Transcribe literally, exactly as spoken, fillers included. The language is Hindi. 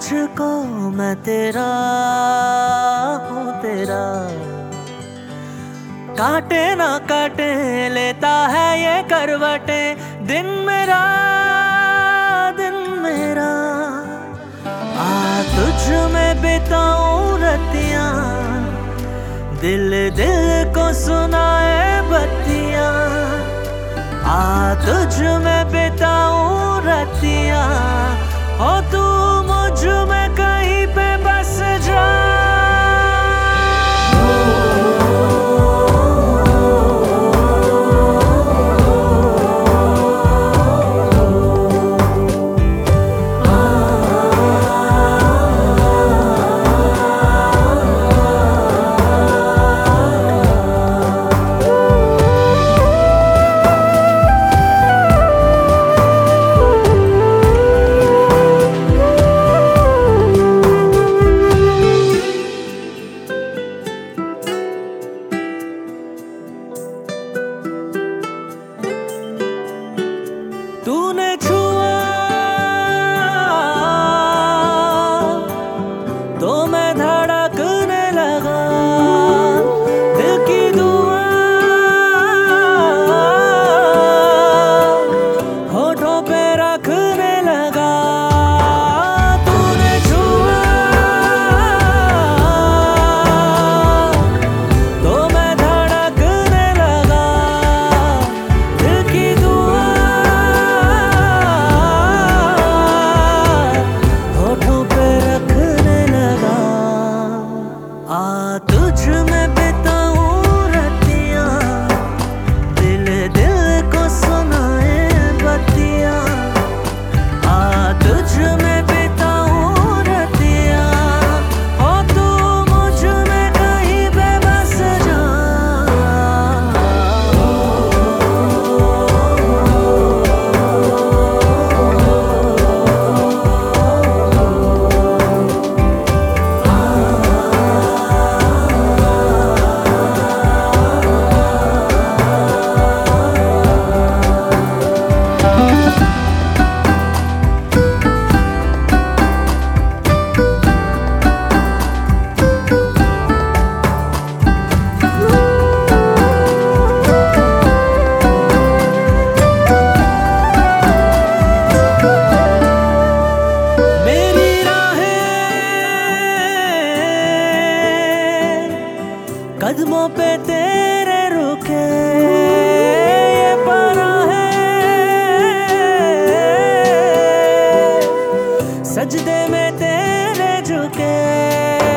तुझको मैं तेरा हूँ तेरा, काटे ना काटे लेता है ये करवटे, दिन मेरा दिन मेरा। आ तुझ में बिताऊं रतियां, दिल दिल को सुनाए बत्तियां। आ तुझ में बिताऊं रतियां, हो तू मुझ में कहीं पे बस जा। तूने छुआ तो मैं धड़कने लगा, दिल की दुआ होठों पे रखने लगा। तूने छुआ तो मैं धड़कने लगा, दिल की दुआ आ तुझ में बिताऊं रतियां, दिल दिल को सुनाए बत्तियां। आ तुझ में बिताऊं रतियां, हो तू मुझ में कहीं पे बस जा। कदमों पे तेरे रुके ये पना है, सजदे में तेरे झुके।